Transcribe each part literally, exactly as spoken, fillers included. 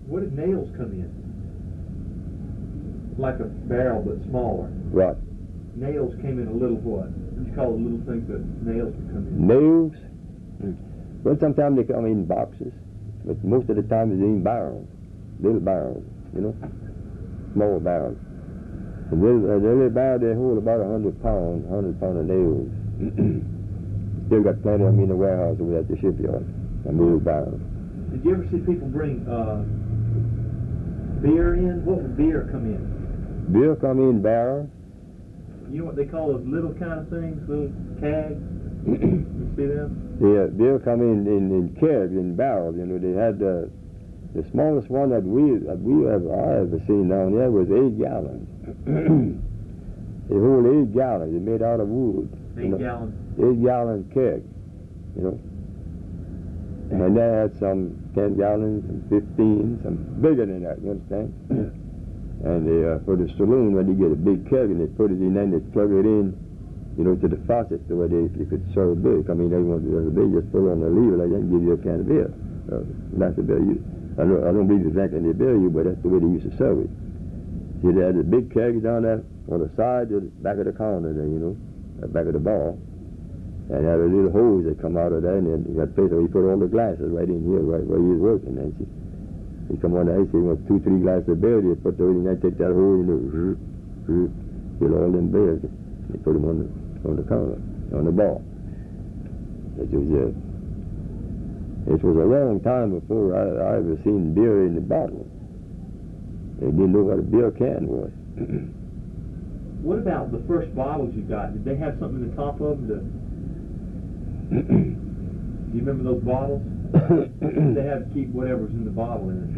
What did nails come in? Like a barrel, but smaller. Right. Nails came in a little what? What do you call the little things that nails would come in? Nails? Well, sometimes they come in boxes, but most of the time it's in barrels, little barrels, you know, small barrels. And little, uh, the little barrel, they hold about a hundred pounds, hundred pound of nails. Still got plenty of them in the warehouse over at the shipyard, and little barrels. Did you ever see people bring uh, beer in? What would beer come in? Beer come in barrels. You know what they call those little kind of things, little kegs? You see them? Yeah, beer come in, in, in kegs, in barrels. You know, they had uh, the smallest one that we that we ever I ever seen down there was eight gallons. They hold eight gallons. They're made out of wood. Eight you know, gallons. Eight gallon keg. You know. And they had some ten gallons, some fifteen, some bigger than that. You understand? And they, uh, for the saloon, when you get a big keg and they put it in, then they plug it in, you know, to the faucet so where they, they could serve beer. I mean, they want to serve beer, just put it on the lever like that and give you a can of beer. Uh, that's the beer you. I don't, I don't believe they're drinking the beer you, but that's the way they used to serve it. See, they had the big keg down there on the side, to the back of the counter there, you know, the back of the bar. And they had a little hose that come out of there, and then you got place where you put all the glasses right in here, right where you was working. And see, you come on there, you see, you want two, three glasses of beer, you put those in there, take that hose, you know, zoop, zoop, get all them beers. You put them on the, on the counter, on the bar. It was, uh, it was a long time before I, I ever seen beer in the bottle. They didn't know what a beer can was. What about the first bottles you got? Did they have something in the top of them to... Do you remember those bottles? They had to keep whatever's in the bottle in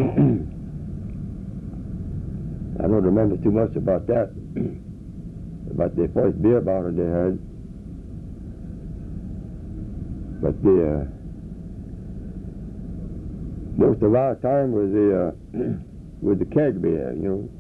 it. I don't remember too much about that. About the first beer bottle they had. But the uh, most of our time was the uh, with the keg beer, you know.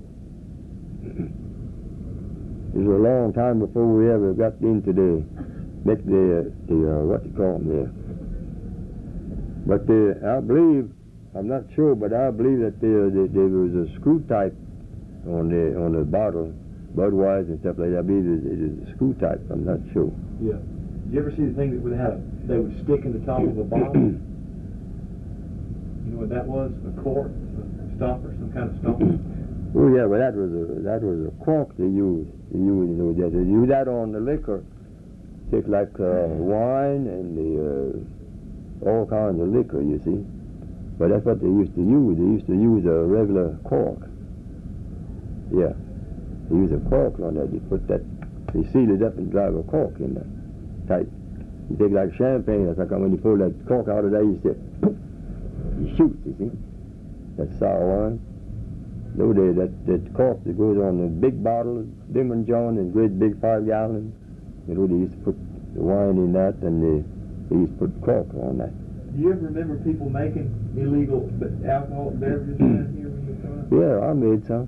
It was a long time before we ever got into the make the the uh, what you call them there. But the, I believe, I'm not sure, but I believe that there the, there was a screw type on the on the bottle, Budweiser and stuff like that. I believe it is, it is a screw type. I'm not sure. Yeah. Did you ever see the thing that would have they would stick in the top of a bottle? You know what that was? A cork, a stopper, some kind of stopper. Oh yeah, well that was a that was a cork they used. They used, you know, they used that on the liquor. Take like uh, wine and the uh, all kinds of liquor, you see. But that's what they used to use. They used to use a regular cork. Yeah, they use a cork on that. You put that, they seal it up and drive a cork in there, tight. You take like champagne. That's like when you pull that cork out of there, you say, you shoot. You see, that's sour wine. No, they, that that cork that goes on the big bottle, Dim and John, and great big five gallons. You know, they used to put the wine in that, and they, they used to put cork on that. Do you ever remember people making illegal alcoholic beverages around here when you were growing up? Yeah, I made some.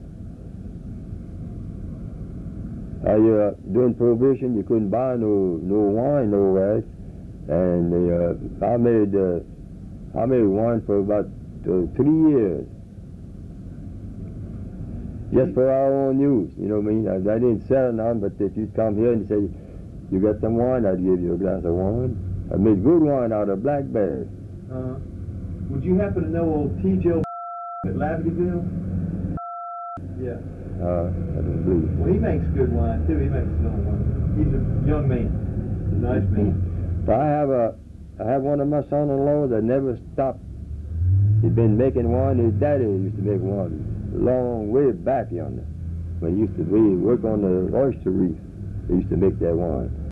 I, uh, during Prohibition, you couldn't buy no no wine nowhere, and uh, I made uh, I made wine for about uh, three years. Just for our own use, you know what I mean? I, I didn't sell none, but if you'd come here and say, you got some wine, I'd give you a glass of wine. I made good wine out of blackberries. Uh, would you happen to know old T. Joe at Lavityville? Yeah. Uh, I don't believe it. Well, he makes good wine, too. He makes his own wine. He's a young man. He's a nice man. But I have a, I have one of my son-in-laws that never stopped. He'd been making wine. His daddy used to make wine. Long way back yonder, when he used to we work on the oyster reef. They used to make that wine.